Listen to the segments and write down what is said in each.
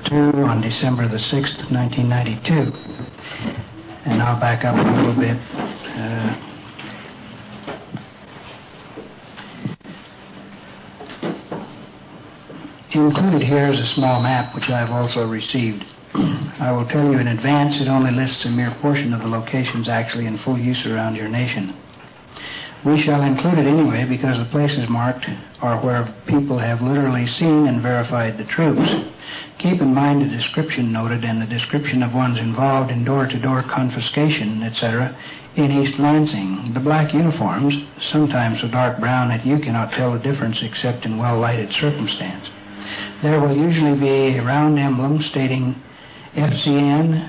2 on December the 6th, 1992. And I'll back up a little bit. Included here is a small map which I've also received. I will tell you in advance it only lists a mere portion of the locations actually in full use around your nation. We shall include it anyway because the places marked are where people have literally seen and verified the troops. Keep in mind the description noted and the description of ones involved in door-to-door confiscation, etc., in East Lansing. The black uniforms, sometimes so dark brown that you cannot tell the difference except in well-lighted circumstance. There will usually be a round emblem stating FCN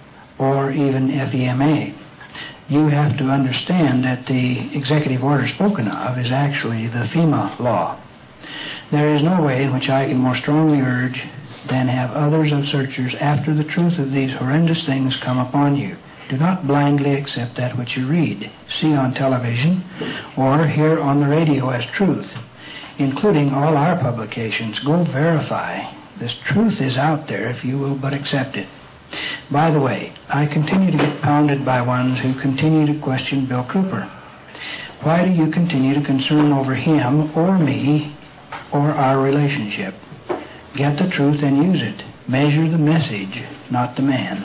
or even FEMA. You have to understand that the executive order spoken of is actually the FEMA law. There is no way in which I can more strongly urge than have others of searchers after the truth of these horrendous things come upon you. Do not blindly accept that which you read, see on television, or hear on the radio as truth, including all our publications. Go verify. This truth is out there if you will but accept it. By the way, I continue to get pounded by ones who continue to question Bill Cooper. Why do you continue to concern over him or me or our relationship? Get the truth and use it. Measure the message, not the man.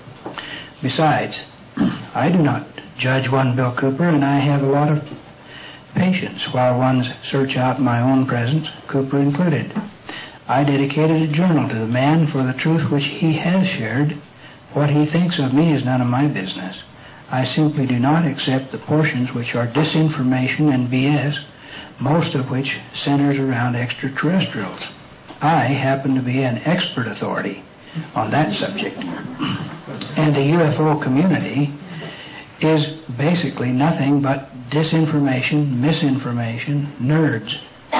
Besides, I do not judge one Bill Cooper, and I have a lot of patience while ones search out my own presence, Cooper included. I dedicated a journal to the man for the truth which he has shared. What he thinks of me is none of my business. I simply do not accept the portions which are disinformation and BS, most of which centers around extraterrestrials. I happen to be an expert authority on that subject. And the UFO community is basically nothing but disinformation, misinformation, nerds.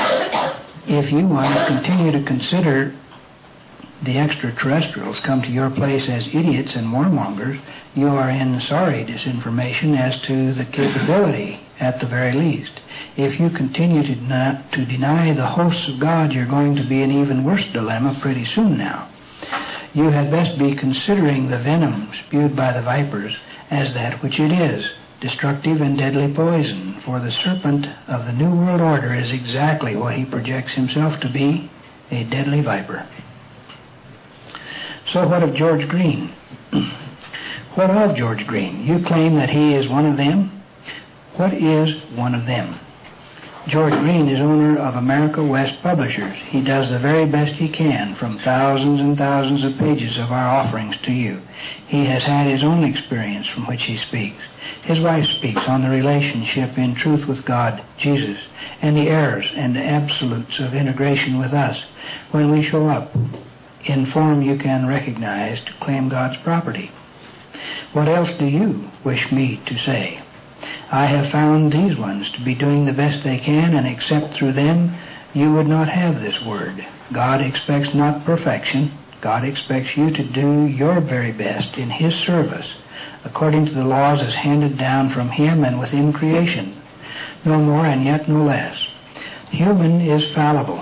If you want to continue to consider the extraterrestrials come to your place as idiots and warmongers, you are in sorry disinformation as to the capability at the very least. If you continue to deny the hosts of God, you're going to be in even worse dilemma pretty soon now. You had best be considering the venom spewed by the vipers as that which it is, destructive and deadly poison, for the serpent of the New World Order is exactly what he projects himself to be, a deadly viper. So what of George Green? What of George Green? You claim that he is one of them? What is one of them? George Green is owner of America West Publishers. He does the very best he can from thousands and thousands of pages of our offerings to you. He has had his own experience from which he speaks. His wife speaks on the relationship in truth with God, Jesus, and the errors and the absolutes of integration with us when we show up in form you can recognize to claim God's property. What else do you wish me to say? I have found these ones to be doing the best they can, and except through them, you would not have this word. God expects not perfection. God expects you to do your very best in His service, according to the laws as handed down from Him and within creation. No more and yet no less. Human is fallible.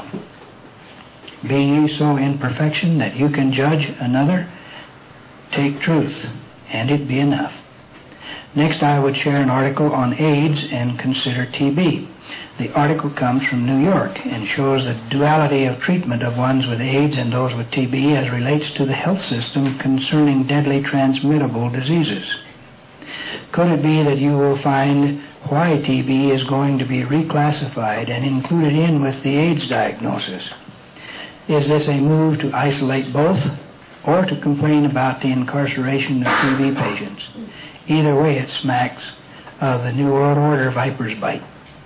Be ye so in perfection that you can judge another. Take truth, and it be enough. Next, I would share an article on AIDS and consider TB. The article comes from New York and shows the duality of treatment of ones with AIDS and those with TB as relates to the health system concerning deadly transmittable diseases. Could it be that you will find why TB is going to be reclassified and included in with the AIDS diagnosis? Is this a move to isolate both or to complain about the incarceration of TB patients? Either way, it smacks of the New World Order viper's bite.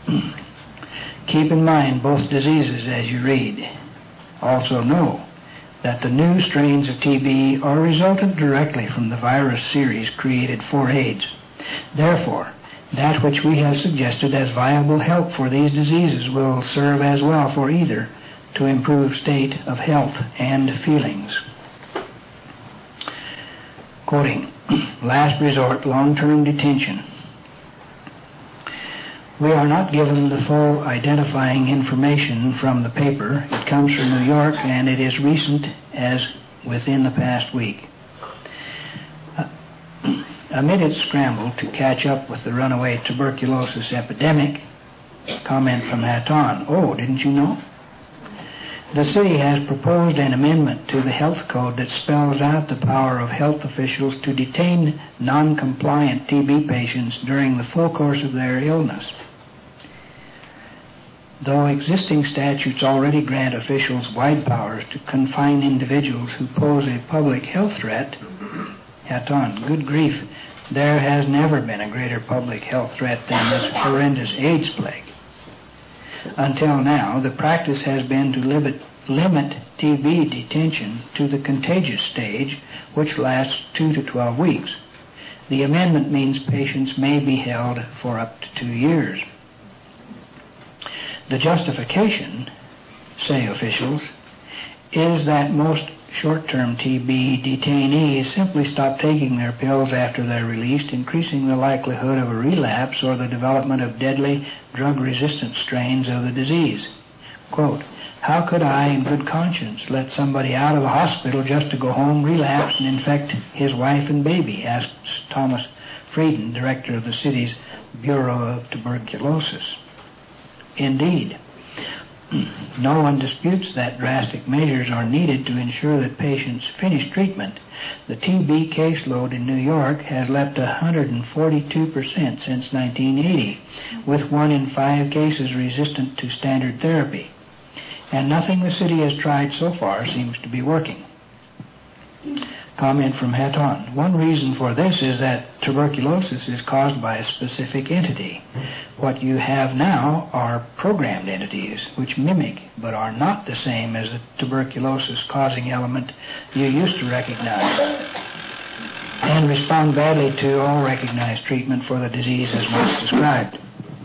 Keep in mind both diseases as you read. Also know that the new strains of TB are resultant directly from the virus series created for AIDS. Therefore, that which we have suggested as viable help for these diseases will serve as well for either to improve state of health and feelings. Quoting, last resort, long-term detention. We are not given the full identifying information from the paper. It comes from New York, and it is recent as within the past week. Amid its scramble to catch up with the runaway tuberculosis epidemic, comment from Hatton. Oh, didn't you know? The city has proposed an amendment to the health code that spells out the power of health officials to detain non-compliant TB patients during the full course of their illness. Though existing statutes already grant officials wide powers to confine individuals who pose a public health threat, Hatton, good grief, there has never been a greater public health threat than this horrendous AIDS plague. Until now, the practice has been to limit TB detention to the contagious stage, which lasts 2 to 12 weeks. The amendment means patients may be held for up to 2 years. The justification, say officials, is that most short-term TB detainees simply stop taking their pills after they're released, increasing the likelihood of a relapse or the development of deadly drug-resistant strains of the disease. Quote, "How could I, in good conscience, let somebody out of the hospital just to go home, relapse, and infect his wife and baby?" asks Thomas Frieden, director of the city's Bureau of Tuberculosis. Indeed, no one disputes that drastic measures are needed to ensure that patients finish treatment. The TB caseload in New York has leapt 142% since 1980, with 1 in 5 cases resistant to standard therapy. And nothing the city has tried so far seems to be working. Comment from Hatton. One reason for this is that tuberculosis is caused by a specific entity. What you have now are programmed entities which mimic but are not the same as the tuberculosis causing element you used to recognize and respond badly to all recognized treatment for the disease as once described.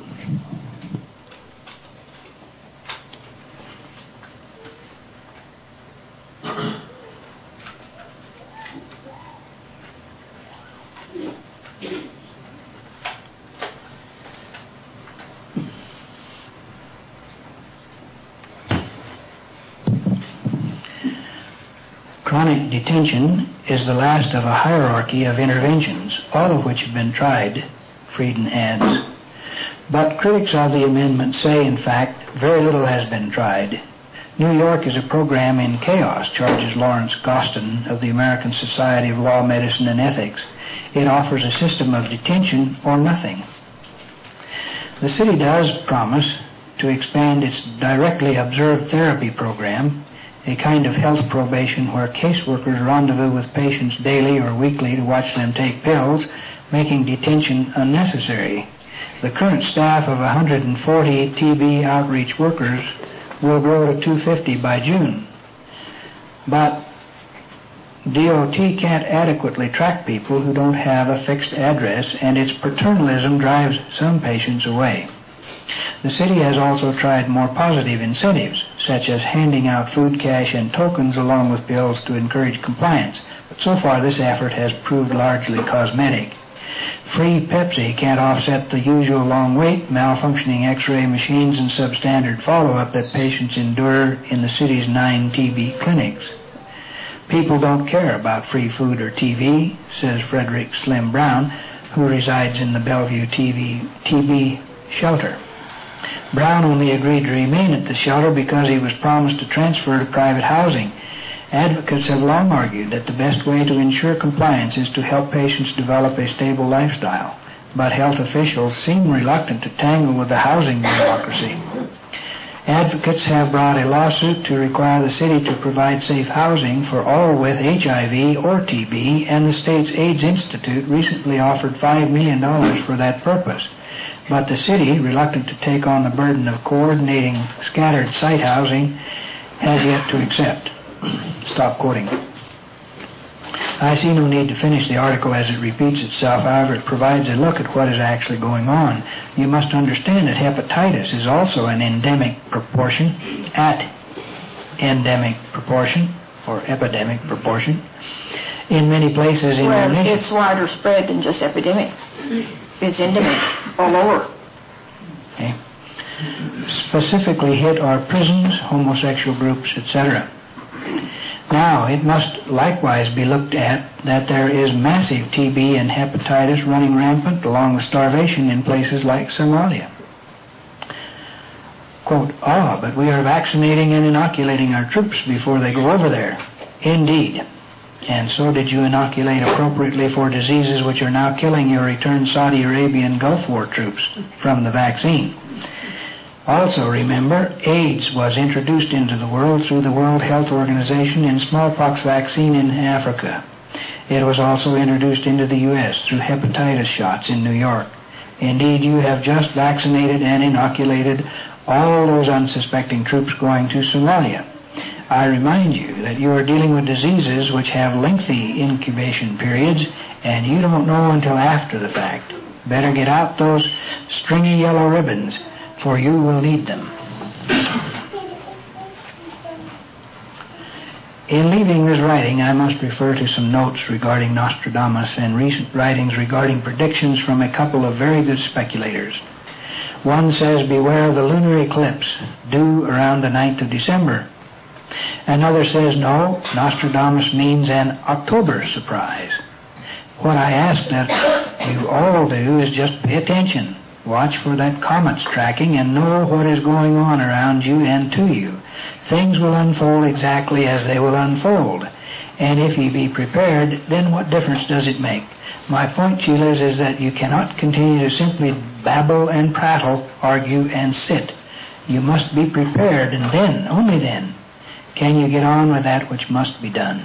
Chronic detention is the last of a hierarchy of interventions, all of which have been tried, Frieden adds. But critics of the amendment say, in fact, very little has been tried. New York is a program in chaos, charges Lawrence Gostin of the American Society of Law, Medicine, and Ethics. It offers a system of detention or nothing. The city does promise to expand its directly observed therapy program, a kind of health probation where caseworkers rendezvous with patients daily or weekly to watch them take pills, making detention unnecessary. The current staff of 140 TB outreach workers will grow to 250 by June. But DOT can't adequately track people who don't have a fixed address, and its paternalism drives some patients away. The city has also tried more positive incentives, such as handing out food cash and tokens along with bills to encourage compliance, but so far this effort has proved largely cosmetic. Free Pepsi can't offset the usual long wait, malfunctioning X-ray machines, and substandard follow-up that patients endure in the city's 9 TB clinics. People don't care about free food or TV, says Frederick Slim Brown, who resides in the Bellevue TB shelter. Brown only agreed to remain at the shelter because he was promised a transfer to private housing. Advocates have long argued that the best way to ensure compliance is to help patients develop a stable lifestyle, but health officials seem reluctant to tangle with the housing bureaucracy. Advocates have brought a lawsuit to require the city to provide safe housing for all with HIV or TB, and the state's AIDS Institute recently offered $5 million for that purpose. But the city, reluctant to take on the burden of coordinating scattered site housing, has yet to accept. Stop quoting. I see no need to finish the article as it repeats itself. However, it provides a look at what is actually going on. You must understand that hepatitis is also an endemic proportion, or epidemic proportion, in many places in our nation. Well, it's wider spread than just epidemic. It's endemic all over. Okay. Specifically hit are prisons, homosexual groups, etc. Now, it must likewise be looked at that there is massive TB and hepatitis running rampant along with starvation in places like Somalia. Quote, but we are vaccinating and inoculating our troops before they go over there. Indeed. And so did you inoculate appropriately for diseases which are now killing your returned Saudi Arabian Gulf War troops from the vaccine. Also remember, AIDS was introduced into the world through the World Health Organization in smallpox vaccine in Africa. It was also introduced into the U.S. through hepatitis shots in New York. Indeed, you have just vaccinated and inoculated all those unsuspecting troops going to Somalia. I remind you that you are dealing with diseases which have lengthy incubation periods, and you don't know until after the fact. Better get out those stringy yellow ribbons, for you will need them. In leaving this writing, I must refer to some notes regarding Nostradamus and recent writings regarding predictions from a couple of very good speculators. One says, beware of the lunar eclipse due around the 9th of December. Another says, no, Nostradamus means an October surprise. What I ask that you all do is just pay attention. Watch for that comet's tracking and know what is going on around you and to you. Things will unfold exactly as they will unfold. And if ye be prepared, then what difference does it make? My point, Sheilas, is that you cannot continue to simply babble and prattle, argue and sit. You must be prepared, and then, only then, can you get on with that which must be done.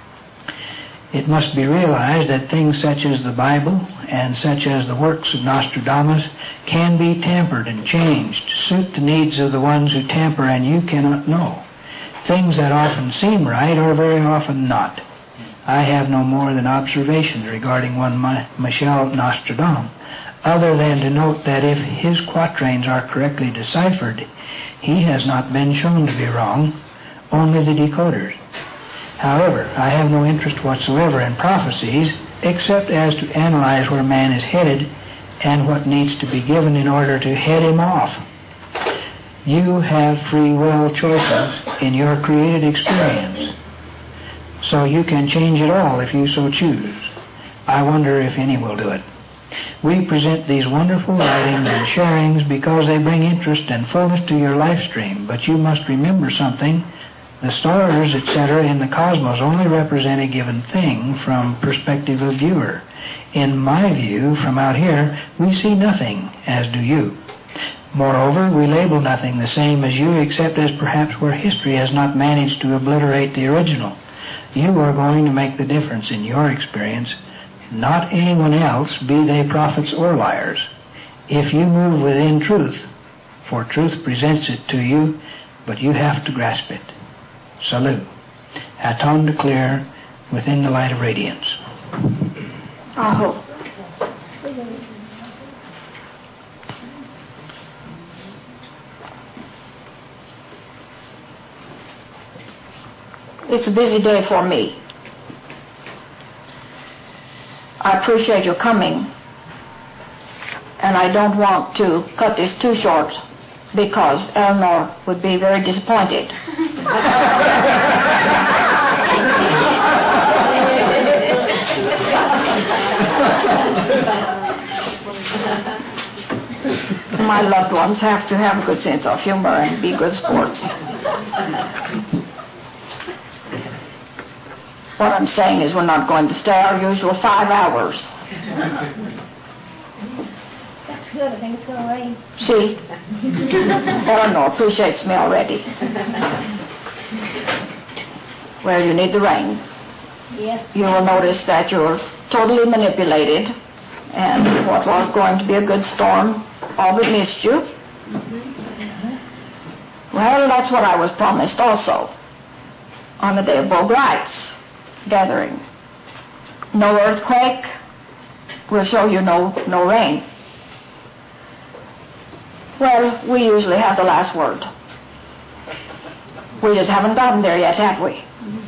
It must be realized that things such as the Bible and such as the works of Nostradamus can be tampered and changed to suit the needs of the ones who tamper, and you cannot know. Things that often seem right are very often not. I have no more than observations regarding one Michel Nostradamus, other than to note that if his quatrains are correctly deciphered, he has not been shown to be wrong, only the decoders. However, I have no interest whatsoever in prophecies, except as to analyze where man is headed and what needs to be given in order to head him off. You have free will choices in your created experience, so you can change it all if you so choose. I wonder if any will do it. We present these wonderful writings and sharings because they bring interest and fullness to your life stream, but you must remember something. The stars, etc., in the cosmos only represent a given thing from perspective of viewer. In my view, from out here, we see nothing, as do you. Moreover, we label nothing the same as you, except as perhaps where history has not managed to obliterate the original. You are going to make the difference in your experience, not anyone else, be they prophets or liars. If you move within truth, for truth presents it to you, but you have to grasp it. Salut. Aton de clear within the light of radiance. Aho. It's a busy day for me. I appreciate your coming, and I don't want to cut this too short because Eleanor would be very disappointed. My loved ones have to have a good sense of humor and be good sports. What I'm saying is we're not going to stay our usual 5 hours. That's good. I think it's going to rain. See? Eleanor appreciates me already. Well, you need the rain. Yes. You will notice that you're totally manipulated, and what was going to be a good storm, all but missed you. Well, that's what I was promised also on the day of Bo Bright's gathering. No earthquake will show you no rain. Well, we usually have the last word. We just haven't gotten there yet, have we?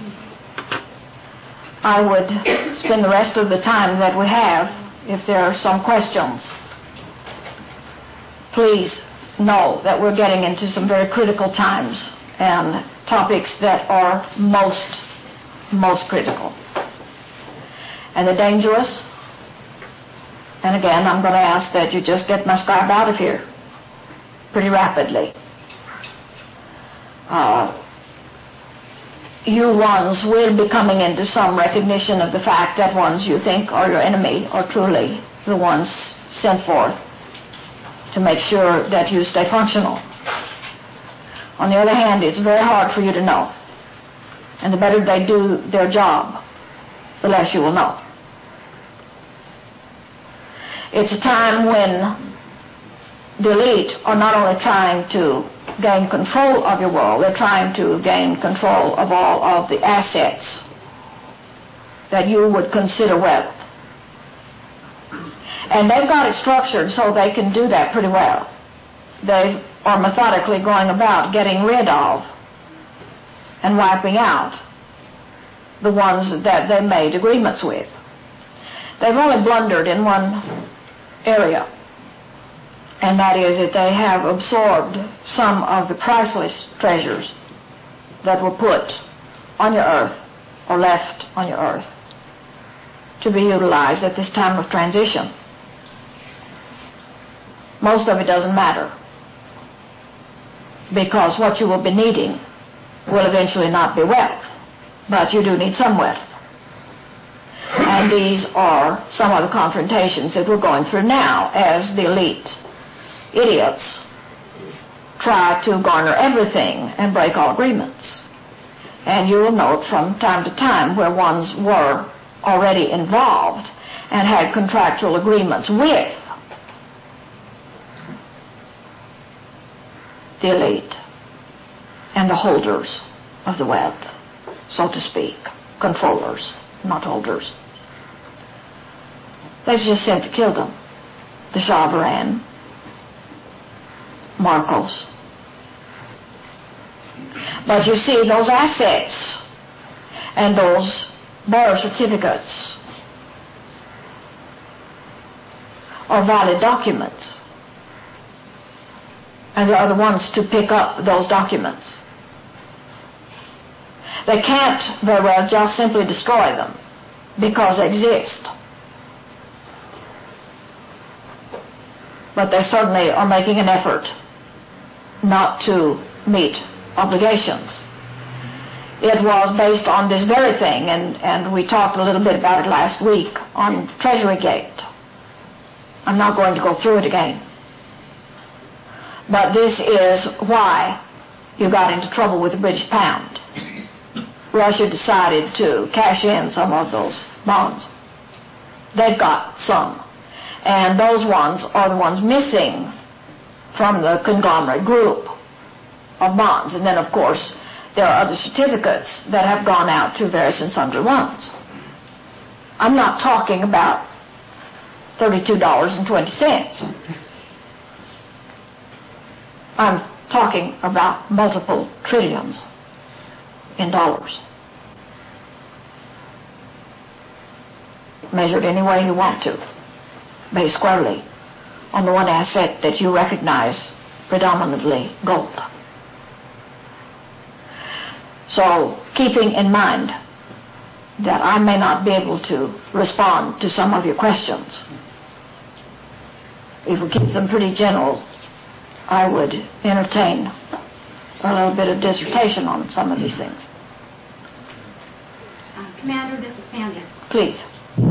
I would spend the rest of the time that we have if there are some questions. Please know that we're getting into some very critical times, and topics that are most critical. And the dangerous, and again, I'm going to ask that you just get my scribe out of here pretty rapidly. You ones will be coming into some recognition of the fact that ones you think are your enemy are truly the ones sent forth to make sure that you stay functional. On the other hand, it's very hard for you to know. And the better they do their job, the less you will know. It's a time when the elite are not only trying to gain control of your world, they're trying to gain control of all of the assets that you would consider wealth. And they've got it structured so they can do that pretty well. They are methodically going about getting rid of and wiping out the ones that they made agreements with. They've only blundered in one area, and that is that they have absorbed some of the priceless treasures that were put on your earth or left on your earth to be utilized at this time of transition. Most of it doesn't matter, because what you will be needing will eventually not be wealth, but you do need some wealth. And these are some of the confrontations that we're going through now as the elite idiots try to garner everything and break all agreements. And you will note from time to time where ones were already involved and had contractual agreements with the elite and the holders of the wealth, so to speak, controllers, not holders. They've just simply killed them. The Shah of Iran, Marcos. But you see, those assets and those bearer certificates are valid documents. And they are the ones to pick up those documents. They can't very well just simply destroy them because they exist. But they certainly are making an effort not to meet obligations. It was based on this very thing, and we talked a little bit about it last week on Treasury Gate. I'm not going to go through it again. But this is why you got into trouble with the British pound. Russia decided to cash in some of those bonds. They've got some. And those ones are the ones missing from the conglomerate group of bonds. And then, of course, there are other certificates that have gone out to various and sundry ones. I'm not talking about $32.20. I'm talking about multiple trillions in dollars. Measured any way you want to, based squarely on the one asset that you recognize, predominantly gold. So, keeping in mind that I may not be able to respond to some of your questions, if we keep them pretty general, I would entertain a little bit of dissertation on some of these things. Commander, this is Sandy. Please.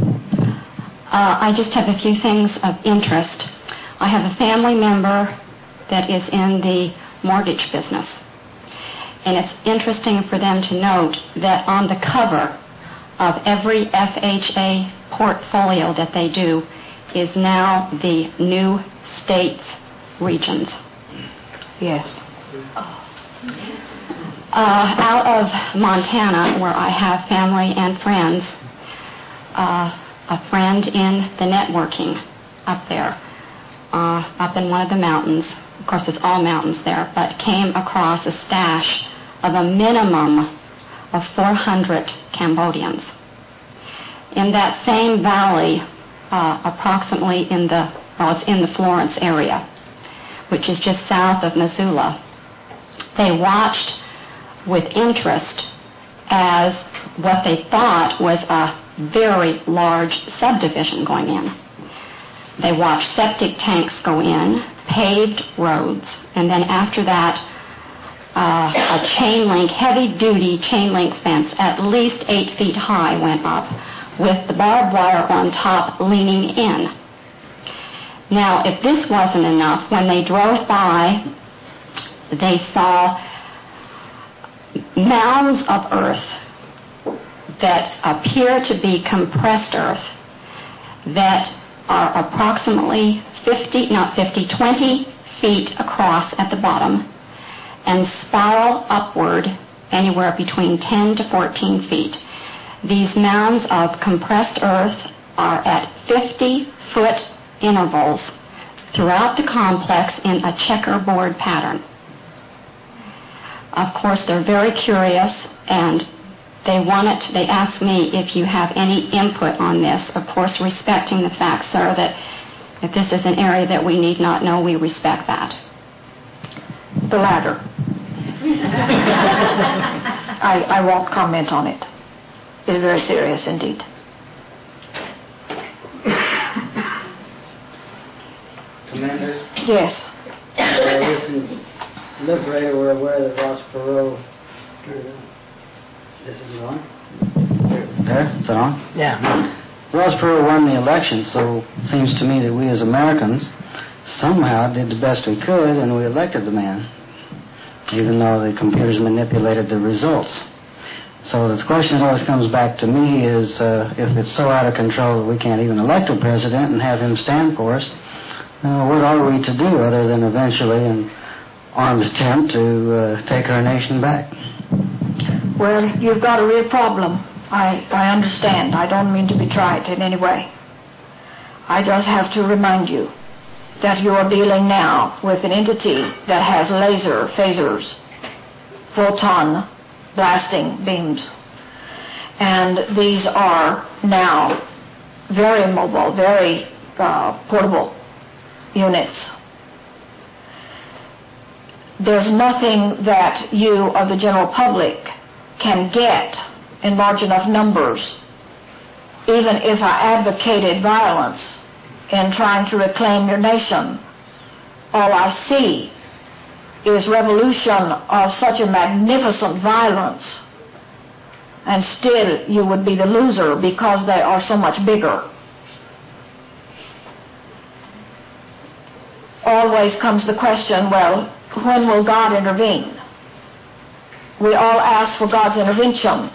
I just have a few things of interest. I have a family member that is in the mortgage business. And it's interesting for them to note that on the cover of every FHA portfolio that they do is now the new states regions. Yes. Out of Montana, where I have family and friends, a friend in the networking up there, up in one of the mountains, of course it's all mountains there, but came across a stash of a minimum of 400 Cambodians. In that same valley, approximately it's in the Florence area, which is just south of Missoula, they watched with interest as what they thought was a very large subdivision going in. They watched septic tanks go in, paved roads, and then after that, a heavy-duty chain link fence, at least 8 feet high, went up with the barbed wire on top leaning in. Now, if this wasn't enough, when they drove by, they saw mounds of earth that appear to be compressed earth that are approximately 20 feet across at the bottom and spiral upward anywhere between 10 to 14 feet. These mounds of compressed earth are at 50-foot intervals throughout the complex in a checkerboard pattern. Of course, they're very curious, and they ask me if you have any input on this. Of course, respecting the fact, sir, that if this is an area that we need not know, we respect that. The latter. I won't comment on it. It's very serious indeed. Commander? Yes. Liberator were aware that Ross Perot. This is on? There? Is it on? Yeah. Ross Perot won the election, so it seems to me that we as Americans somehow did the best we could and we elected the man, even though the computers manipulated the results. So the question always comes back to me is if it's so out of control that we can't even elect a president and have him stand for us, what are we to do other than eventually an armed attempt to take our nation back? Well, you've got a real problem. I understand. I don't mean to be trite in any way. I just have to remind you that you are dealing now with an entity that has laser phasers, photon blasting beams. And these are now very mobile, very portable units. There's nothing that you or the general public can get in large enough numbers, even if I advocated violence in trying to reclaim your nation. All I see is revolution of such a magnificent violence, and still you would be the loser because they are so much bigger. Always comes the question, well, when will God intervene? We all ask for God's intervention,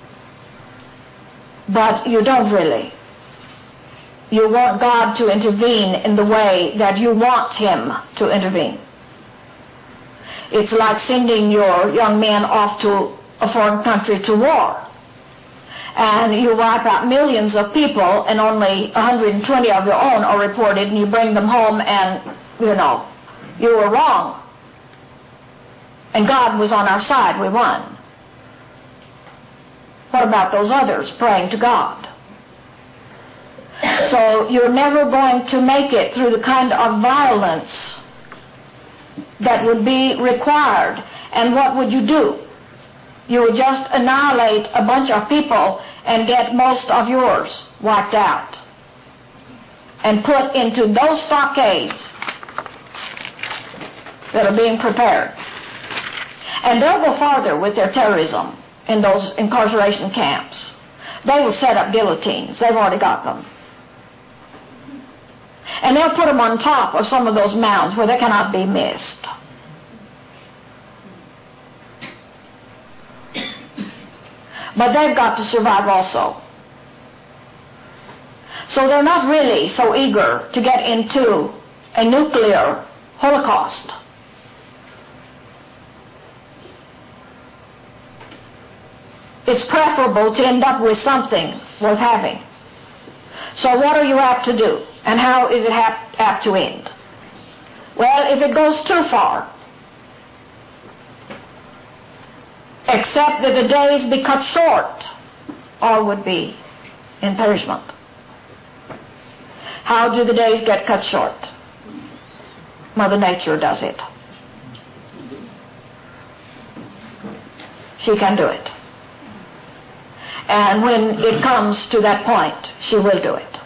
but you don't really. You want God to intervene in the way that you want Him to intervene. It's like sending your young men off to a foreign country to war. And you wipe out millions of people and only 120 of your own are reported, and you bring them home and, you were wrong. And God was on our side. We won. What about those others praying to God? So you're never going to make it through the kind of violence that would be required. And what would you do? You would just annihilate a bunch of people and get most of yours wiped out and put into those stockades that are being prepared. And they'll go farther with their terrorism in those incarceration camps. They will set up guillotines. They've already got them. And they'll put them on top of some of those mounds where they cannot be missed. But they've got to survive also. So they're not really so eager to get into a nuclear holocaust. It's preferable to end up with something worth having. So what are you apt to do? And how is it apt to end? Well, if it goes too far, except that the days be cut short, all would be in perishment. How do the days get cut short? Mother Nature does it. she can do it. And when it comes to that point, she will do it.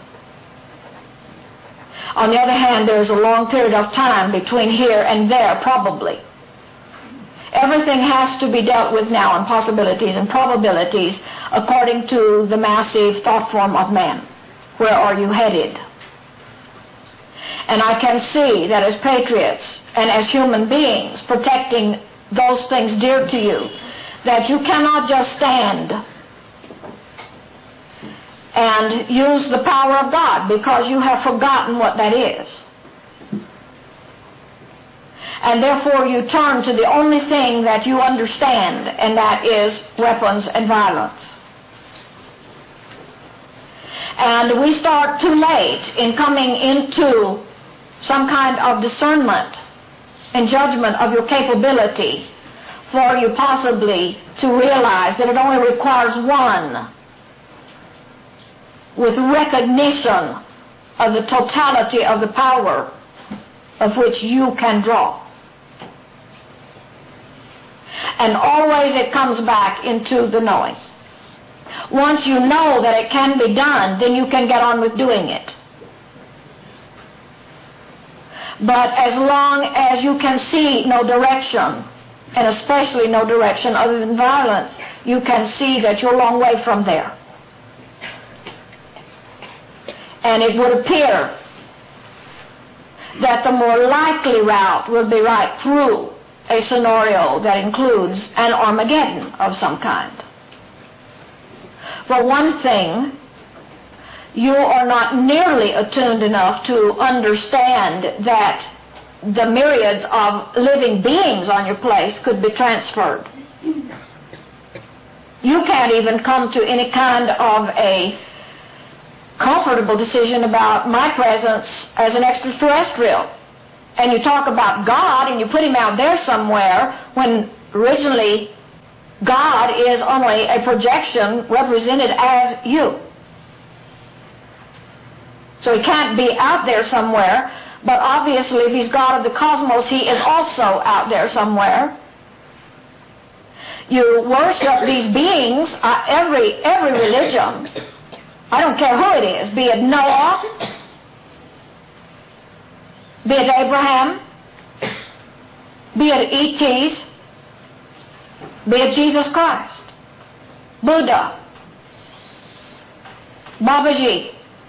On the other hand, there's a long period of time between here and there, probably. Everything has to be dealt with now in possibilities and probabilities according to the massive thought form of man. Where are you headed? And I can see that as patriots and as human beings protecting those things dear to you, that you cannot just stand and use the power of God because you have forgotten what that is. And therefore you turn to the only thing that you understand, and that is weapons and violence. And we start too late in coming into some kind of discernment and judgment of your capability for you possibly to realize that it only requires one with recognition of the totality of the power of which you can draw. And always it comes back into the knowing. Once you know that it can be done, then you can get on with doing it. But as long as you can see no direction, and especially no direction other than violence, you can see that you're a long way from there. And it would appear that the more likely route will be right through a scenario that includes an Armageddon of some kind. For one thing, you are not nearly attuned enough to understand that the myriads of living beings on your place could be transferred. You can't even come to any kind of a comfortable decision about my presence as an extraterrestrial. And you talk about God and you put him out there somewhere when originally God is only a projection represented as you. So he can't be out there somewhere, but obviously if he's God of the cosmos, he is also out there somewhere. You worship these beings, every religion, I don't care who it is, be it Noah, be it Abraham, be it E.T.s, be it Jesus Christ, Buddha, Babaji.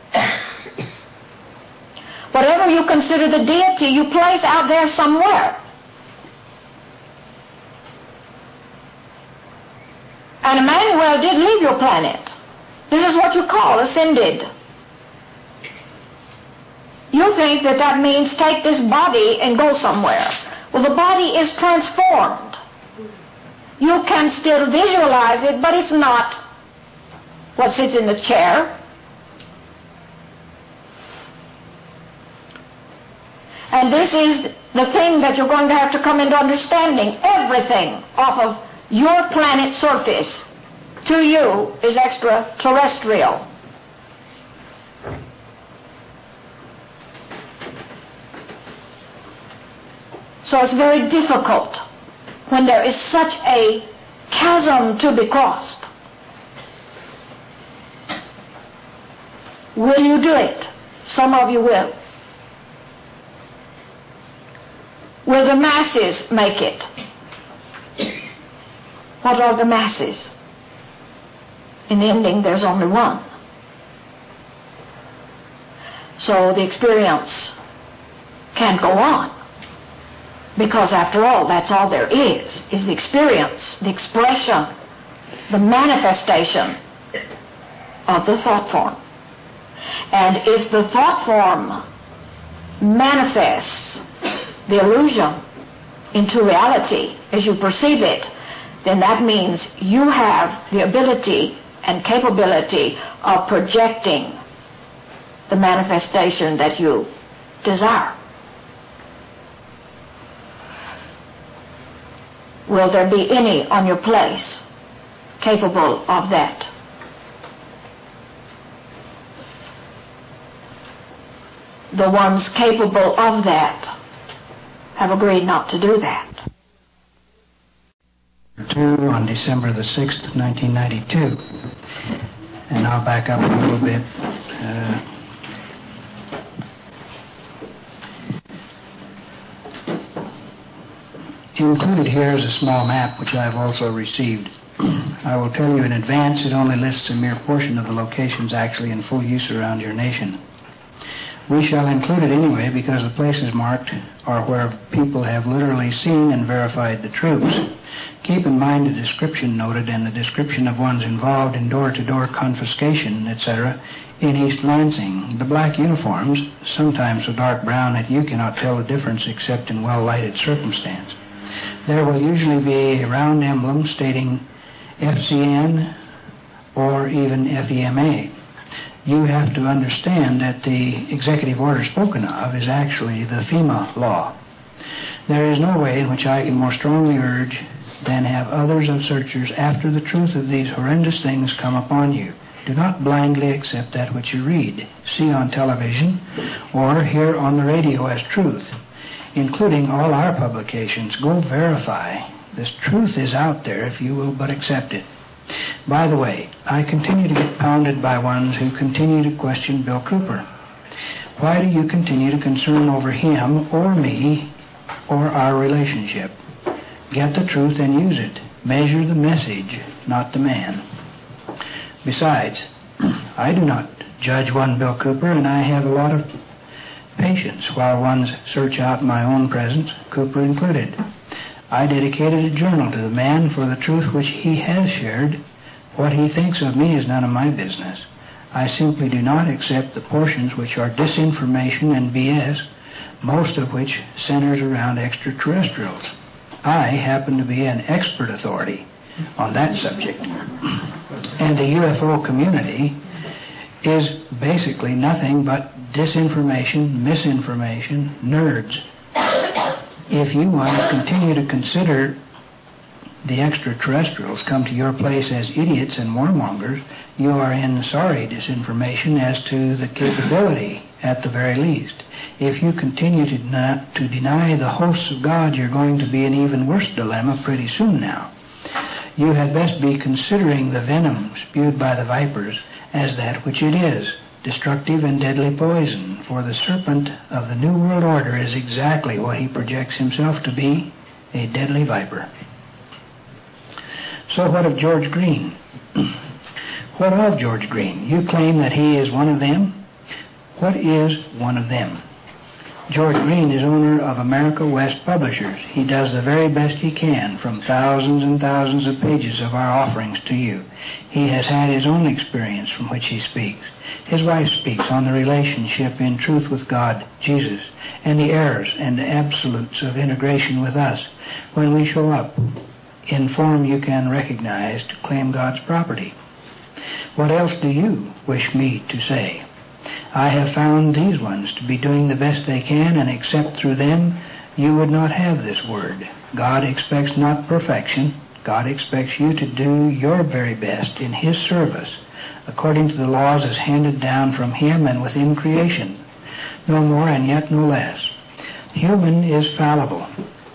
Whatever you consider the deity, you place out there somewhere. And Emmanuel did leave your planet. This is what you call ascended. You think that that means take this body and go somewhere. Well, the body is transformed. You can still visualize it, but it's not what sits in the chair. And this is the thing that you're going to have to come into understanding. Everything off of your planet's surface to you is extraterrestrial. So it's very difficult when there is such a chasm to be crossed. Will you do it? Some of you will. Will the masses make it? What are the masses? In the ending, there's only one. So the experience can't go on. Because after all, that's all there is the experience, the expression, the manifestation of the thought form. And if the thought form manifests the illusion into reality as you perceive it, then that means you have the ability and capability of projecting the manifestation that you desire. Will there be any on your place capable of that? The ones capable of that have agreed not to do that. 2 on December the 6th, 1992. And I'll back up a little bit. Included here is a small map which I've also received. I will tell you in advance it only lists a mere portion of the locations actually in full use around your nation. We shall include it anyway because the places marked are where people have literally seen and verified the troops. Keep in mind the description noted and the description of ones involved in door-to-door confiscation, etc., in East Lansing. The black uniforms, sometimes so dark brown that you cannot tell the difference except in well-lighted circumstance. There will usually be a round emblem stating FCN or even FEMA. You have to understand that the executive order spoken of is actually the FEMA law. There is no way in which I can more strongly urge than have others of searchers after the truth of these horrendous things come upon you. Do not blindly accept that which you read, see on television, or hear on the radio as truth, including all our publications. Go verify. This truth is out there if you will but accept it. By the way, I continue to get pounded by ones who continue to question Bill Cooper. Why do you continue to concern over him or me or our relationship? Get the truth and use it. Measure the message, not the man. Besides, I do not judge one Bill Cooper, and I have a lot of patience while ones search out my own presence, Cooper included. I dedicated a journal to the man for the truth which he has shared. What he thinks of me is none of my business. I simply do not accept the portions which are disinformation and BS, most of which centers around extraterrestrials. I happen to be an expert authority on that subject. And the UFO community is basically nothing but disinformation, misinformation, nerds. If you want to continue to consider the extraterrestrials come to your place as idiots and warmongers, you are in sorry disinformation as to the capability, at the very least. If you continue to deny the hosts of God, you're going to be in even worse dilemma pretty soon now. You had best be considering the venom spewed by the vipers as that which it is, destructive and deadly poison, for the serpent of the New World Order is exactly what he projects himself to be, a deadly viper. So what of George Green? What of George Green? You claim that he is one of them? What is one of them? George Green is owner of America West Publishers. He does the very best he can from thousands and thousands of pages of our offerings to you. He has had his own experience from which he speaks. His wife speaks on the relationship in truth with God, Jesus, and the errors and the absolutes of integration with us when we show up in form you can recognize to claim God's property. What else do you wish me to say? I have found these ones to be doing the best they can, and except through them, you would not have this word. God expects not perfection. God expects you to do your very best in His service, according to the laws as handed down from Him and within creation. No more and yet no less. Human is fallible.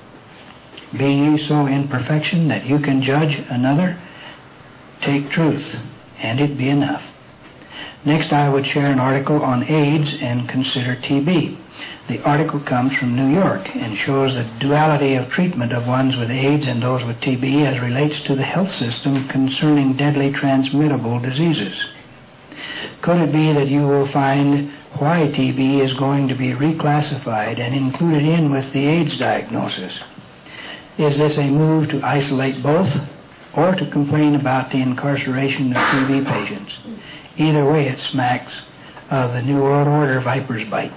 Be ye so in perfection that you can judge another. Take truth, and it be enough. Next, I would share an article on AIDS and consider TB. The article comes from New York and shows the duality of treatment of ones with AIDS and those with TB as relates to the health system concerning deadly transmittable diseases. Could it be that you will find why TB is going to be reclassified and included in with the AIDS diagnosis? Is this a move to isolate both or to complain about the incarceration of TB patients? Either way, it smacks of the New World Order viper's bite.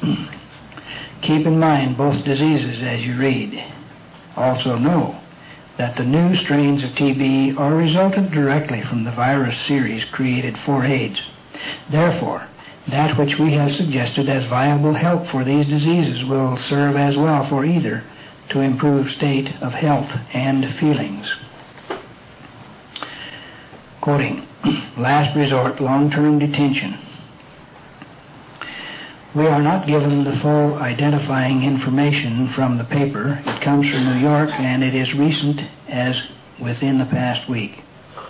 Keep in mind both diseases as you read. Also know that the new strains of TB are resultant directly from the virus series created for AIDS. Therefore, that which we have suggested as viable help for these diseases will serve as well for either to improve state of health and feelings. Quoting, last resort, long-term detention. We are not given the full identifying information from the paper. It comes from New York, and it is recent as within the past week.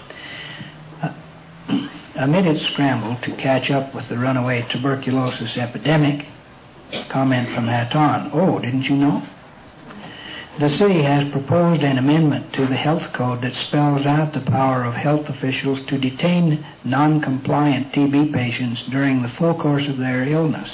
Amid its scramble to catch up with the runaway tuberculosis epidemic, comment from Hatton. Oh, didn't you know? The city has proposed an amendment to the health code that spells out the power of health officials to detain non-compliant TB patients during the full course of their illness.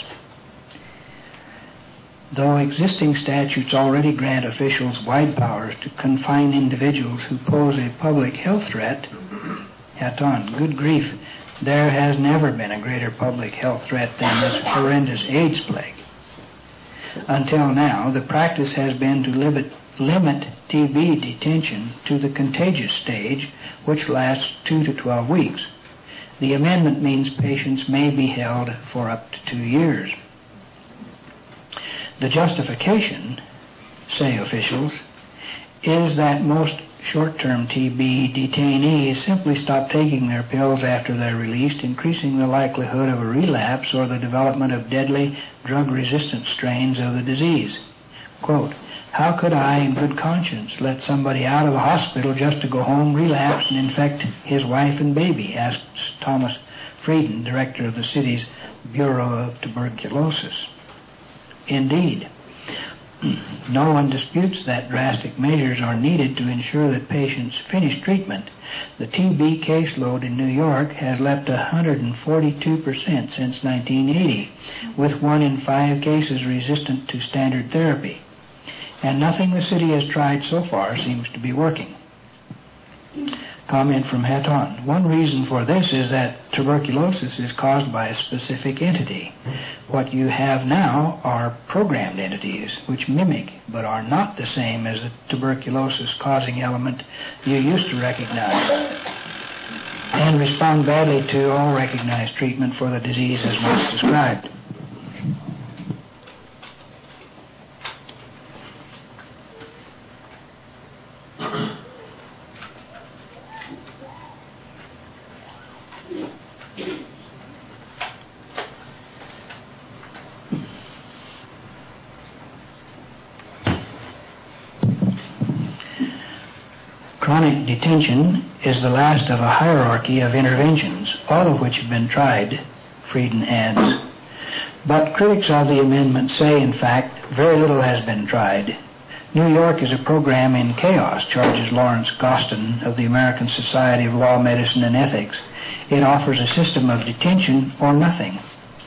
Though existing statutes already grant officials wide powers to confine individuals who pose a public health threat, Hatton, good grief, there has never been a greater public health threat than this horrendous AIDS plague. Until now, the practice has been to limit TB detention to the contagious stage, which lasts 2 to 12 weeks. The amendment means patients may be held for up to 2 years. The justification, say officials, is that most short-term TB detainees simply stop taking their pills after they're released, increasing the likelihood of a relapse or the development of deadly drug-resistant strains of the disease. Quote, how could I, in good conscience, let somebody out of the hospital just to go home, relapse, and infect his wife and baby? Asks Thomas Frieden, director of the city's Bureau of Tuberculosis. Indeed, no one disputes that drastic measures are needed to ensure that patients finish treatment. The TB caseload in New York has leapt 142% since 1980, with 1 in 5 cases resistant to standard therapy. And nothing the city has tried so far seems to be working. Comment from Hatton. One reason for this is that tuberculosis is caused by a specific entity. What you have now are programmed entities which mimic but are not the same as the tuberculosis-causing element you used to recognize and respond badly to all recognized treatment for the disease as once described. Chronic detention is the last of a hierarchy of interventions, all of which have been tried, Frieden adds. But critics of the amendment say, in fact, very little has been tried. New York is a program in chaos, charges Lawrence Gostin of the American Society of Law, Medicine, and Ethics. It offers a system of detention or nothing.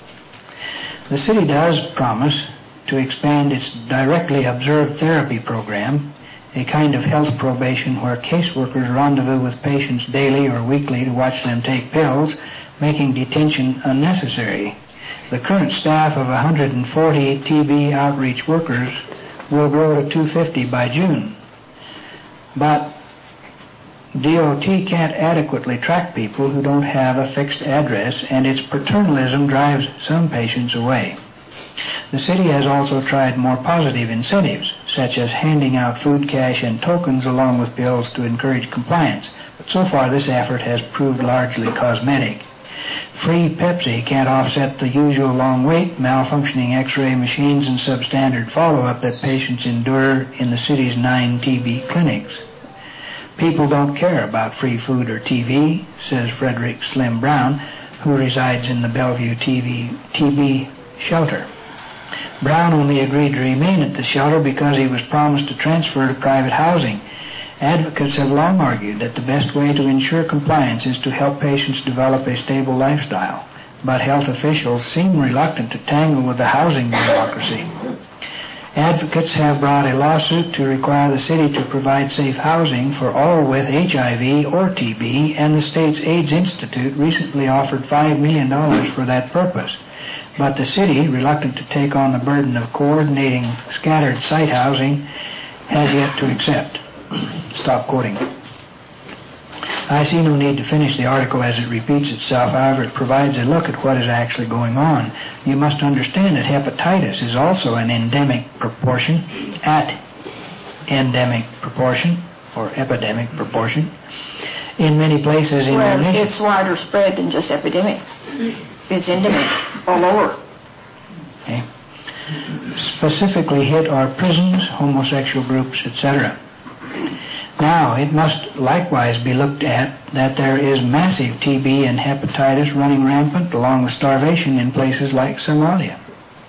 The city does promise to expand its directly observed therapy program, a kind of health probation where caseworkers rendezvous with patients daily or weekly to watch them take pills, making detention unnecessary. The current staff of 140 TB outreach workers will grow to 250 by June. But DOT can't adequately track people who don't have a fixed address, and its paternalism drives some patients away. The city has also tried more positive incentives, such as handing out food cash and tokens along with bills to encourage compliance, but so far this effort has proved largely cosmetic. Free Pepsi can't offset the usual long wait, malfunctioning x-ray machines, and substandard follow-up that patients endure in the city's 9 TB clinics. People don't care about free food or TV, says Frederick Slim Brown, who resides in the Bellevue TB shelter. Brown only agreed to remain at the shelter because he was promised to transfer to private housing. Advocates have long argued that the best way to ensure compliance is to help patients develop a stable lifestyle, but health officials seem reluctant to tangle with the housing bureaucracy. Advocates have brought a lawsuit to require the city to provide safe housing for all with HIV or TB, and the state's AIDS Institute recently offered $5 million for that purpose. But the city, reluctant to take on the burden of coordinating scattered site housing, has yet to accept. Stop quoting. I see no need to finish the article as it repeats itself. However, it provides a look at what is actually going on. You must understand that hepatitis is also an endemic proportion, or epidemic proportion, in many places in our nation. It's wider spread than just epidemic. It's endemic all over. Okay. Specifically hit are prisons, homosexual groups, etc. Now, it must likewise be looked at that there is massive TB and hepatitis running rampant along with starvation in places like Somalia.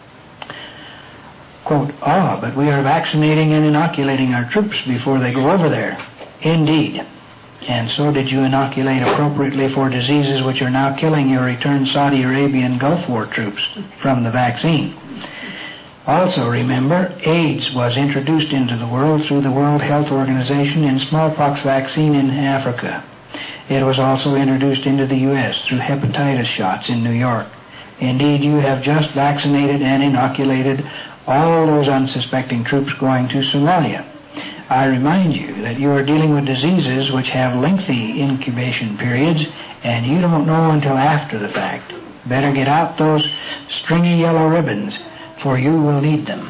Quote, but we are vaccinating and inoculating our troops before they go over there. Indeed. And so did you inoculate appropriately for diseases which are now killing your returned Saudi Arabian Gulf War troops from the vaccine. Also remember, AIDS was introduced into the world through the World Health Organization in smallpox vaccine in Africa. It was also introduced into the U.S. through hepatitis shots in New York. Indeed, you have just vaccinated and inoculated all those unsuspecting troops going to Somalia. I remind you that you are dealing with diseases which have lengthy incubation periods, and you don't know until after the fact. Better get out those stringy yellow ribbons, for you will need them.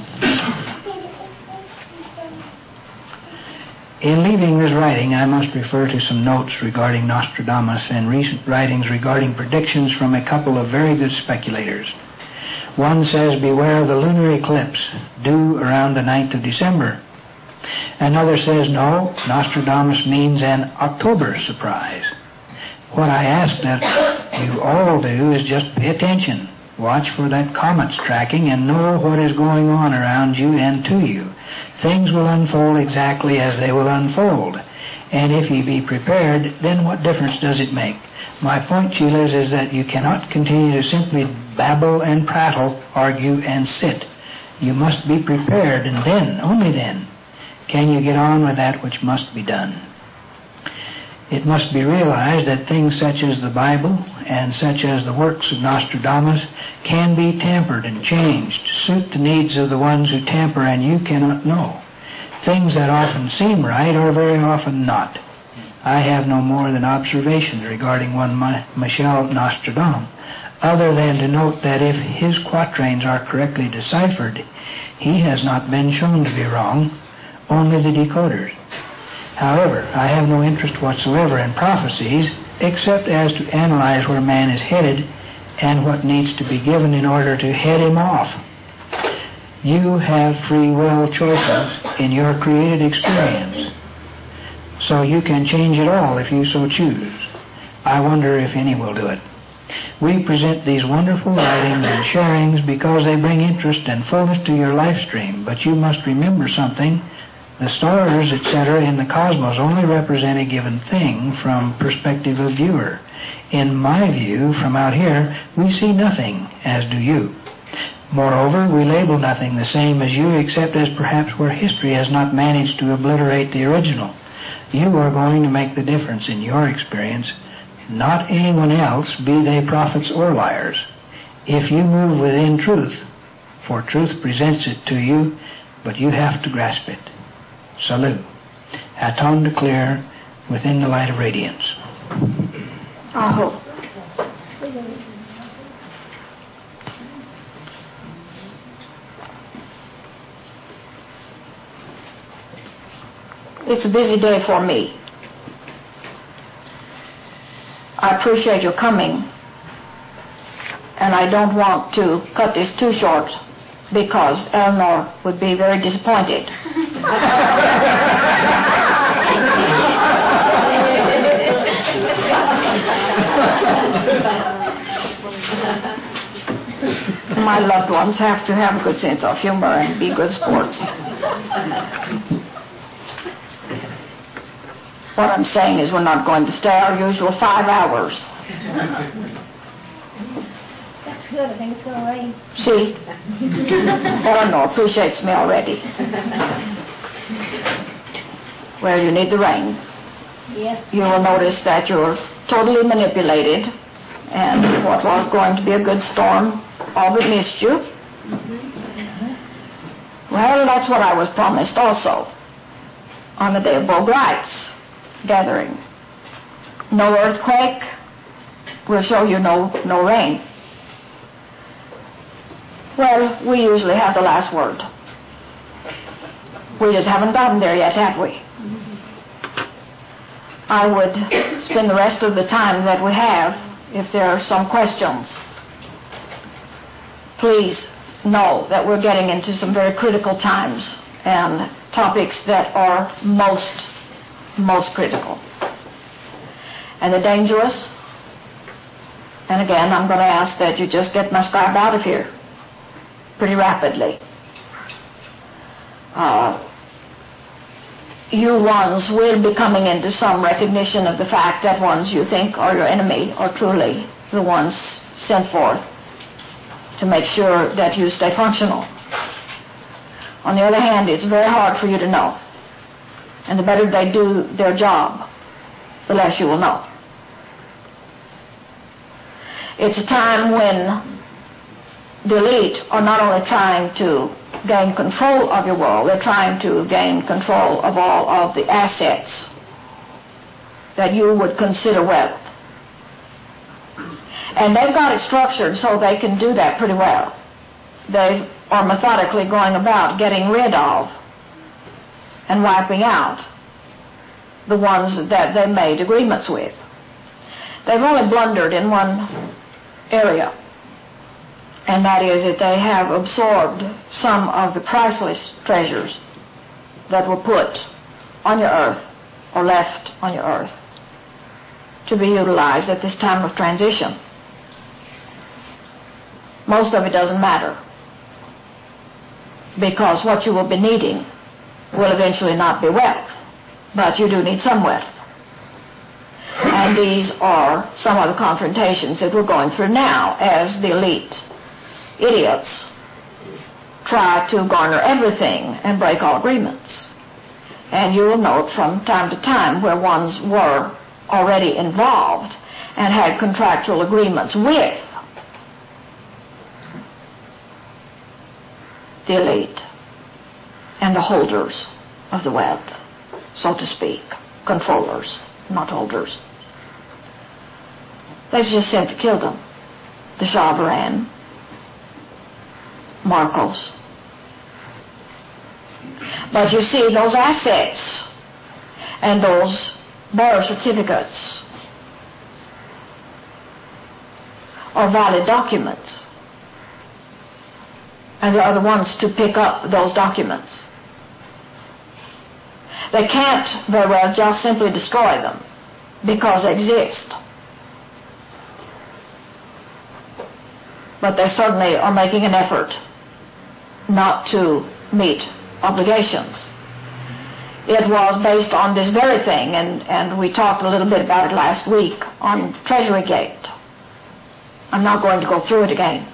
In leaving this writing, I must refer to some notes regarding Nostradamus and recent writings regarding predictions from a couple of very good speculators. One says, beware of the lunar eclipse due around the 9th of December. Another says, no, Nostradamus means an October surprise. What I ask that you all do is just pay attention. Watch for that comet's tracking and know what is going on around you and to you. Things will unfold exactly as they will unfold. And if ye be prepared, then what difference does it make? My point, Sheilas, is that you cannot continue to simply babble and prattle, argue and sit. You must be prepared, and then, only then, can you get on with that which must be done. It must be realized that things such as the Bible and such as the works of Nostradamus can be tampered and changed to suit the needs of the ones who tamper, and you cannot know. Things that often seem right are very often not. I have no more than observations regarding one Michel Nostradamus, other than to note that if his quatrains are correctly deciphered, he has not been shown to be wrong, only the decoders. However, I have no interest whatsoever in prophecies, except as to analyze where man is headed and what needs to be given in order to head him off. You have free will choices in your created experience, so you can change it all if you so choose. I wonder if any will do it. We present these wonderful writings and sharings because they bring interest and fullness to your life stream, but you must remember something. The stars, etc., in the cosmos only represent a given thing from perspective of viewer. In my view, from out here, we see nothing, as do you. Moreover, we label nothing the same as you, except as perhaps where history has not managed to obliterate the original. You are going to make the difference in your experience, not anyone else, be they prophets or liars. If you move within truth, for truth presents it to you, but you have to grasp it. Salut. Aton de clear within the light of radiance. Aho. It's a busy day for me. I appreciate your coming, and I don't want to cut this too short because Eleanor would be very disappointed. My loved ones have to have a good sense of humor and be good sports. What I'm saying is we're not going to stay our usual 5 hours. That's good. I think it's going to rain. See? Eleanor appreciates me already. Well, you need the rain. Yes. You will notice that you're totally manipulated, and what was going to be a good storm all but missed you. Well, that's what I was promised also on the day of Bo Wright's gathering. No earthquake will show you no rain. Well, we usually have the last word. We just haven't gotten there yet, have we? I would spend the rest of the time that we have if there are some questions. Please know that we're getting into some very critical times and topics that are most most critical. And the dangerous, and again, I'm going to ask that you just get my scribe out of here pretty rapidly. You ones will be coming into some recognition of the fact that ones you think are your enemy are truly the ones sent forth to make sure that you stay functional. On the other hand, it's very hard for you to know. And the better they do their job, the less you will know. It's a time when the elite are not only trying to gain control of your world, they're trying to gain control of all of the assets that you would consider wealth. And they've got it structured so they can do that pretty well. They are methodically going about getting rid of and wiping out the ones that they made agreements with. They've only blundered in one area, and that is that they have absorbed some of the priceless treasures that were put on your earth or left on your earth to be utilized at this time of transition. Most of it doesn't matter, because what you will be needing will eventually not be wealth, but you do need some wealth. And these are some of the confrontations that we're going through now as the elite idiots try to garner everything and break all agreements. And you will note from time to time where ones were already involved and had contractual agreements with the elite and the holders of the wealth, so to speak, controllers, not holders. They've just simply killed them. The Shah of Iran, Marcos. But you see, those assets and those bearer certificates are valid documents. And they're the ones to pick up those documents. They can't very well just simply destroy them because they exist. But they certainly are making an effort not to meet obligations. It was based on this very thing, and we talked a little bit about it last week on Treasury Gate. I'm not going to go through it again.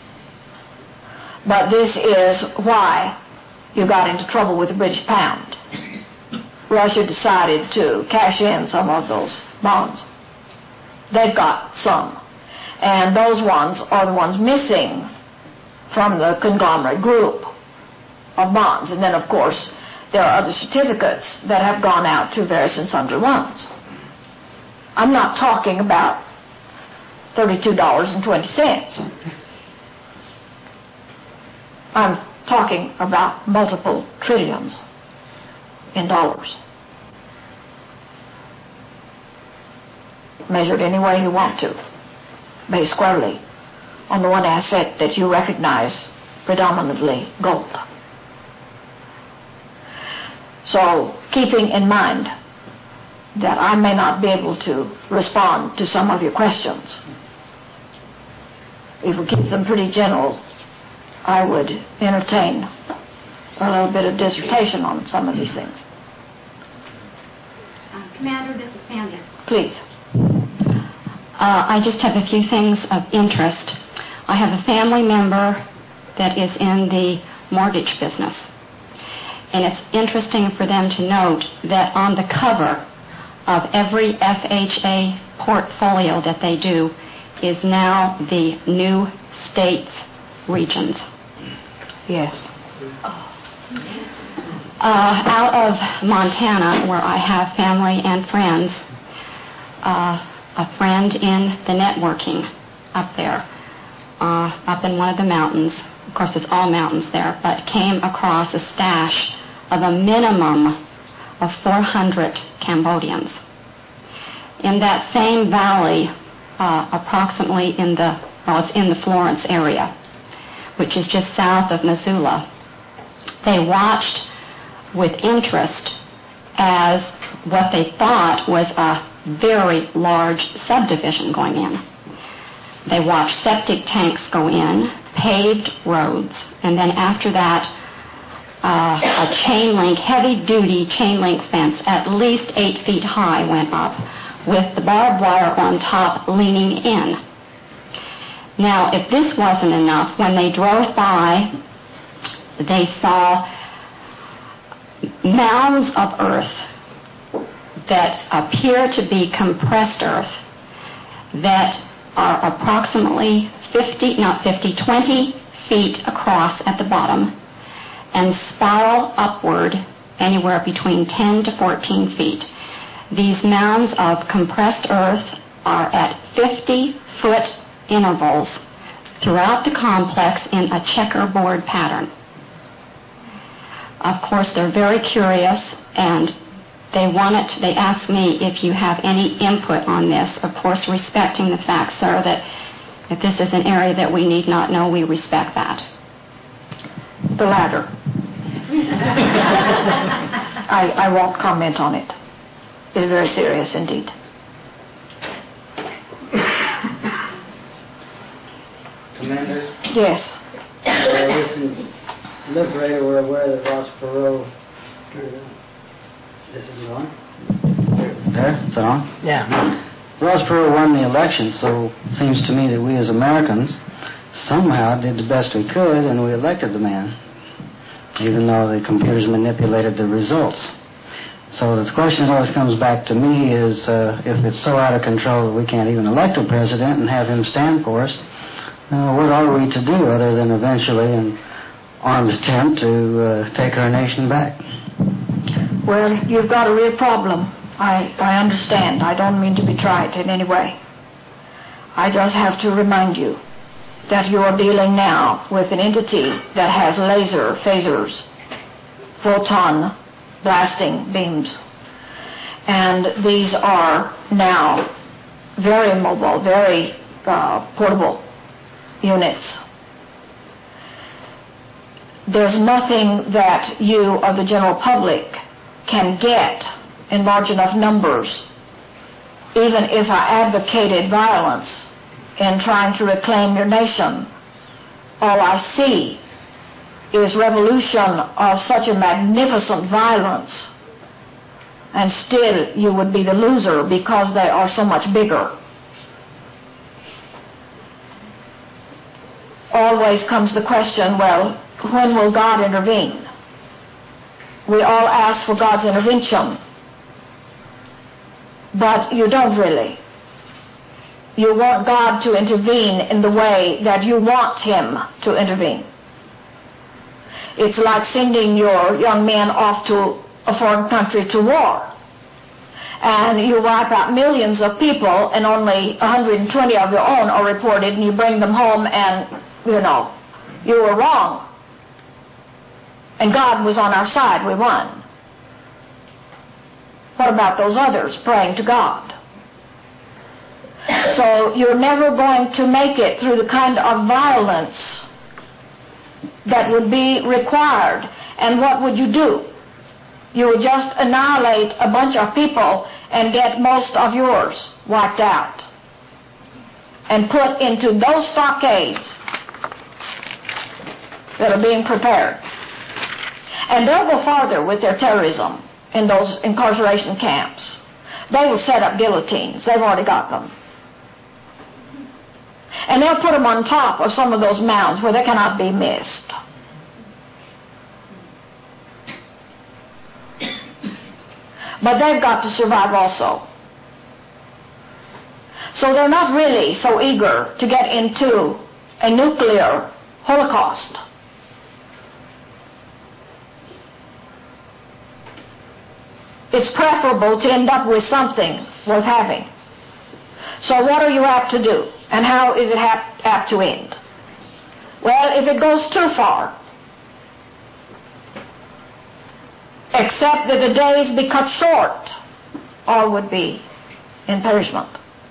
But this is why you got into trouble with the British pound. Russia decided to cash in some of those bonds. They've got some. And those ones are the ones missing from the conglomerate group of bonds. And then, of course, there are other certificates that have gone out to various and sundry ones. I'm not talking about $32.20. I'm talking about multiple trillions in dollars. Measured any way you want to, based squarely on the one asset that you recognize, predominantly gold. So, keeping in mind that I may not be able to respond to some of your questions, if we keep them pretty general, I would entertain a little bit of dissertation on some of these things. Commander, this is Sandy. Please. I just have a few things of interest. I have a family member that is in the mortgage business. And it's interesting for them to note that on the cover of every FHA portfolio that they do is now the new states regions. Yes. Out of Montana, where I have family and friends, a friend in the networking up there, up in one of the mountains, of course it's all mountains there, but came across a stash of a minimum of 400 Cambodians. In that same valley, approximately it's in the Florence area, which is just south of Missoula. They watched with interest as what they thought was a very large subdivision going in. They watched septic tanks go in, paved roads, and then after that, a heavy-duty chain link fence, at least 8 feet high, went up, with the barbed wire on top leaning in. Now, if this wasn't enough, when they drove by, they saw mounds of earth that appear to be compressed earth that are approximately 20 feet across at the bottom and spiral upward anywhere between 10 to 14 feet. These mounds of compressed earth are at 50-foot intervals throughout the complex in a checkerboard pattern. Of course, they're very curious, and they ask me if you have any input on this, of course respecting the fact, sir, that if this is an area that we need not know, we respect that. The latter. I won't comment on it. It's very serious indeed. Commander? Yes. Listen, Liberator, we're aware that Ross Perot... This is on? There? Is it on? Yeah. Ross Perot won the election, so it seems to me that we as Americans somehow did the best we could and we elected the man, even though the computers manipulated the results. So the question that always comes back to me is if it's so out of control that we can't even elect a president and have him stand for us, what are we to do other than eventually an armed attempt to take our nation back? Well, you've got a real problem. I understand. I don't mean to be trite in any way. I just have to remind you that you're dealing now with an entity that has laser phasers, photon blasting beams. And these are now very mobile, very portable units. There's nothing that you or the general public can get in large enough numbers, even if I advocated violence in trying to reclaim your nation. All I see is revolution of such a magnificent violence, and still you would be the loser because they are so much bigger. Always comes the question, well, when will God intervene? We all ask for God's intervention, but you don't really. You want God to intervene in the way that you want Him to intervene. It's like sending your young men off to a foreign country to war. And you wipe out millions of people and only 120 of your own are reported, and you bring them home and, you were wrong. And God was on our side. We won. What about those others praying to God? So you're never going to make it through the kind of violence that would be required. And what would you do? You would just annihilate a bunch of people and get most of yours wiped out and put into those stockades that are being prepared. And they'll go farther with their terrorism in those incarceration camps. They will set up guillotines. They've already got them. And they'll put them on top of some of those mounds where they cannot be missed. But they've got to survive also. So they're not really so eager to get into a nuclear holocaust. It's preferable to end up with something worth having. So what are you apt to do? And how is it apt to end? Well, if it goes too far, except that the days be cut short, all would be in perishment.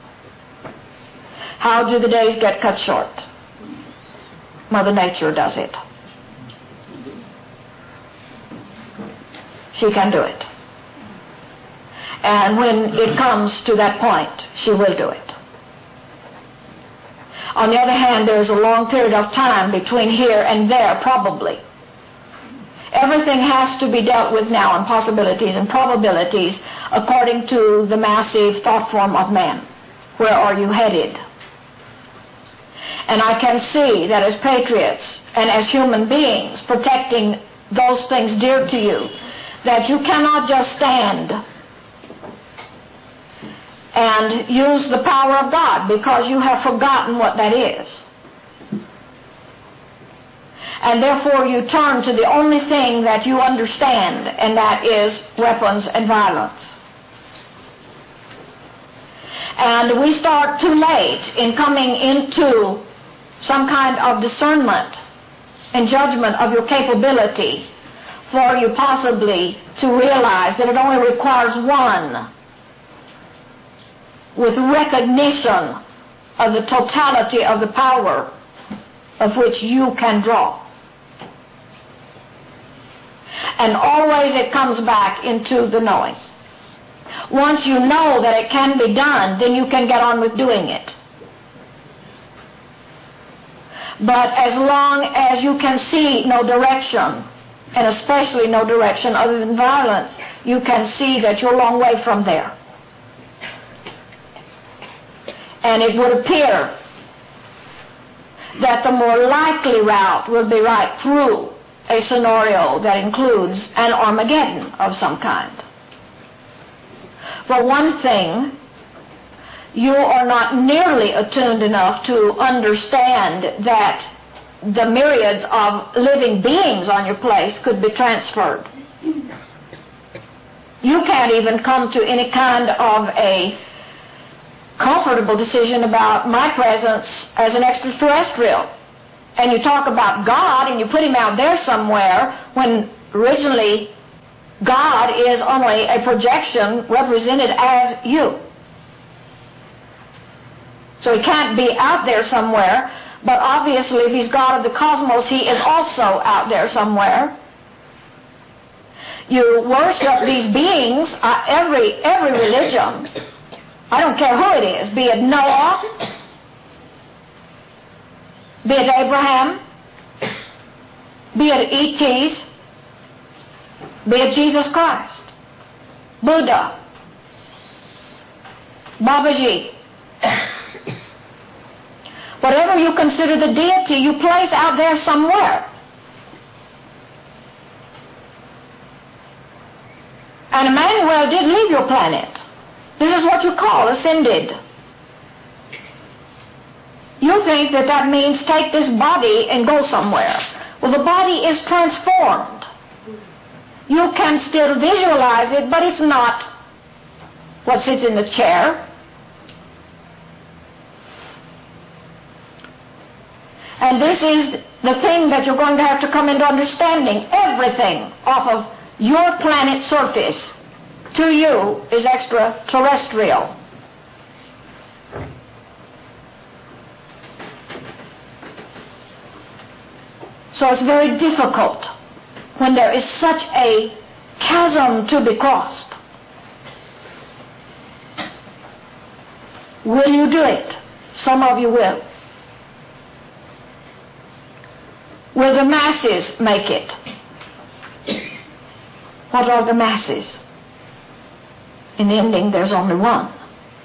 How do the days get cut short? Mother Nature does it. She can do it. And when it comes to that point, she will do it. On the other hand, there's a long period of time between here and there, probably. Everything has to be dealt with now in possibilities and probabilities according to the massive thought form of man. Where are you headed? And I can see that as patriots and as human beings protecting those things dear to you, that you cannot just stand and use the power of God because you have forgotten what that is. And therefore you turn to the only thing that you understand, and that is weapons and violence. And we start too late in coming into some kind of discernment and judgment of your capability for you possibly to realize that it only requires one with recognition of the totality of the power of which you can draw. And always it comes back into the knowing. Once you know that it can be done, then you can get on with doing it. But as long as you can see no direction, and especially no direction other than violence, you can see that you're a long way from there. And it would appear that the more likely route will be right through a scenario that includes an Armageddon of some kind. For one thing, you are not nearly attuned enough to understand that the myriads of living beings on your place could be transferred. You can't even come to any kind of a comfortable decision about my presence as an extraterrestrial. And you talk about God and you put him out there somewhere when originally God is only a projection represented as you. So he can't be out there somewhere, but obviously if he's God of the cosmos, he is also out there somewhere. You worship these beings, every religion, I don't care who it is, be it Noah, be it Abraham, be it E.T.s, be it Jesus Christ, Buddha, Babaji. Whatever you consider the deity, you place out there somewhere. And Emmanuel did leave your planet. This is what you call ascended. You think that that means take this body and go somewhere. Well, the body is transformed. You can still visualize it, but it's not what sits in the chair. And this is the thing that you're going to have to come into understanding. Everything off of your planet's surface to you is extraterrestrial. So it's very difficult when there is such a chasm to be crossed. Will you do it? Some of you will. Will the masses make it? What are the masses? In the ending, there's only one.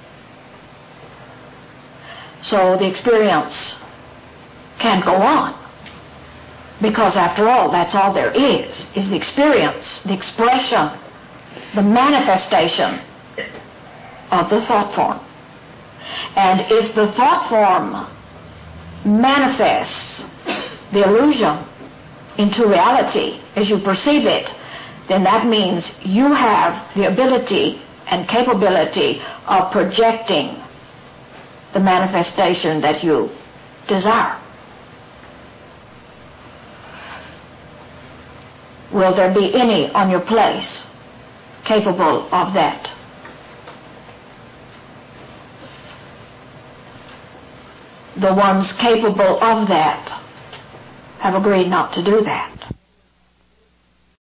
So the experience can't go on. Because after all, that's all there is the experience, the expression, the manifestation of the thought form. And if the thought form manifests the illusion into reality as you perceive it, then that means you have the ability and capability of projecting the manifestation that you desire. Will there be any on your place capable of that? The ones capable of that have agreed not to do that.